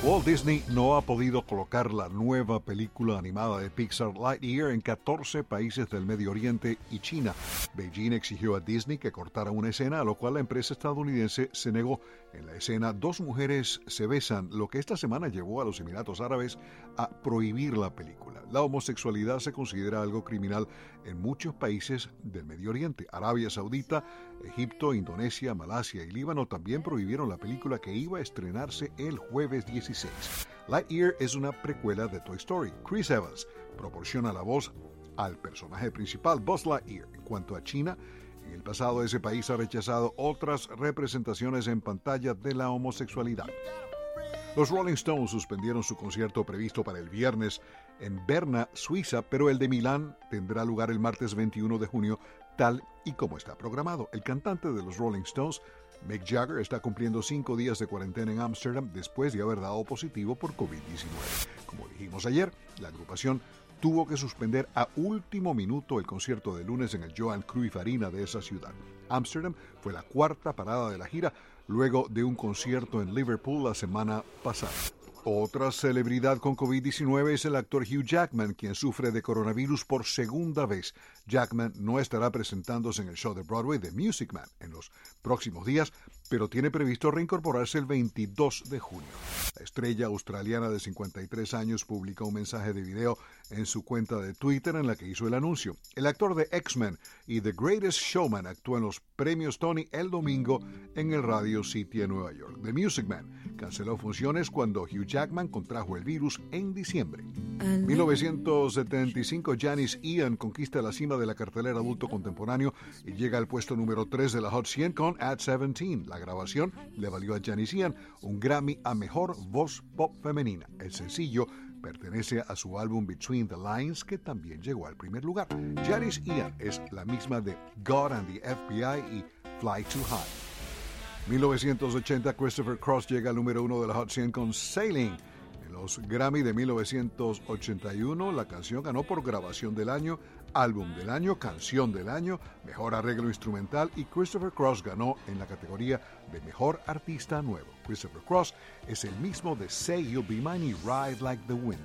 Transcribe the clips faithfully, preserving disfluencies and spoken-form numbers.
Walt Disney no ha podido colocar la nueva película animada de Pixar Lightyear en catorce países del Medio Oriente y China. Beijing exigió a Disney que cortara una escena, a lo cual la empresa estadounidense se negó. En la escena, dos mujeres se besan, lo que esta semana llevó a los Emiratos Árabes a prohibir la película. La homosexualidad se considera algo criminal en muchos países del Medio Oriente. Arabia Saudita, Egipto, Indonesia, Malasia y Líbano también prohibieron la película que iba a estrenarse el jueves dieciséis. Lightyear es una precuela de Toy Story. Chris Evans proporciona la voz al personaje principal, Buzz Lightyear. En cuanto a China, en el pasado ese país ha rechazado otras representaciones en pantalla de la homosexualidad. Los Rolling Stones suspendieron su concierto previsto para el viernes en Berna, Suiza, pero el de Milán tendrá lugar el martes veintiuno de junio, tal y como está programado. El cantante de los Rolling Stones, Mick Jagger, está cumpliendo cinco días de cuarentena en Ámsterdam después de haber dado positivo por covid diecinueve. Como dijimos ayer, la agrupación tuvo que suspender a último minuto el concierto de lunes en el Johan Cruyff Arena de esa ciudad. Ámsterdam fue la cuarta parada de la gira, luego de un concierto en Liverpool la semana pasada. Otra celebridad con covid diecinueve es el actor Hugh Jackman, quien sufre de coronavirus por segunda vez. Jackman no estará presentándose en el show de Broadway The Music Man en los próximos días, pero tiene previsto reincorporarse el veintidós de junio. La estrella australiana de cincuenta y tres años publicó un mensaje de video en su cuenta de Twitter en la que hizo el anuncio. El actor de X-Men y The Greatest Showman actuó en los premios Tony el domingo en el Radio City en Nueva York. The Music Man canceló funciones cuando Hugh Jackman contrajo el virus en diciembre. En mil novecientos setenta y cinco, Janis Ian conquista la cima de la cartelera adulto contemporáneo y llega al puesto número tres de la Hot cien con At diecisiete. La grabación le valió a Janis Ian un Grammy a Mejor Voz Pop Femenina. El sencillo pertenece a su álbum Between the Lines, que también llegó al primer lugar. Janis Ian es la misma de God and the F B I y Fly Too High. mil novecientos ochenta, Christopher Cross llega al número uno de la Hot cien con Sailing. En los Grammy de mil novecientos ochenta y uno, la canción ganó por grabación del año, álbum del año, canción del año, mejor arreglo instrumental, y Christopher Cross ganó en la categoría de mejor artista nuevo. Christopher Cross es el mismo de Say You'll Be Mine y Ride Like the Wind.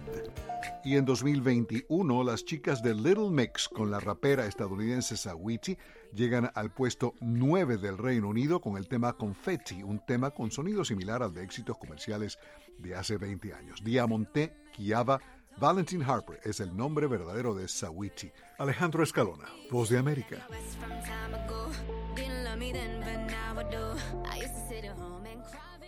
Y en dos mil veintiuno, las chicas de Little Mix con la rapera estadounidense Saweetie llegan al puesto nueve del Reino Unido con el tema Confetti, un tema con sonido similar al de éxitos comerciales de hace veinte años. Diamante Kiava Valentin Harper es el nombre verdadero de Saweetie. Alejandro Escalona, Voz de América. Didn't love me then, but now I do. I used to sit at home and cry.